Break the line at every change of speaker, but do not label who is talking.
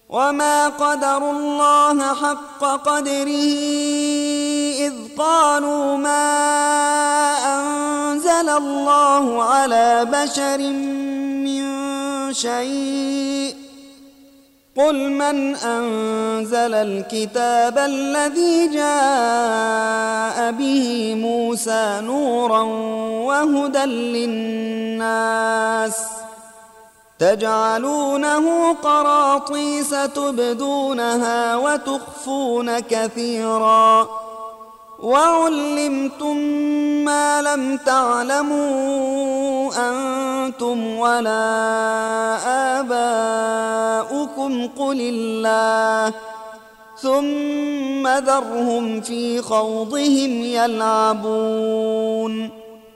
وما قدروا الله حق قدره إذ قالوا ما أنزل الله على بشر من شيء قل من أنزل الكتاب الذي جاء به موسى نورا وهدى للناس تجعلونه قراطيس تبدونها وتخفون كثيرا وعلمتم ما لم تعلموا أنتم ولا آباؤكم قل الله ثم ذرهم في خوضهم يلعبون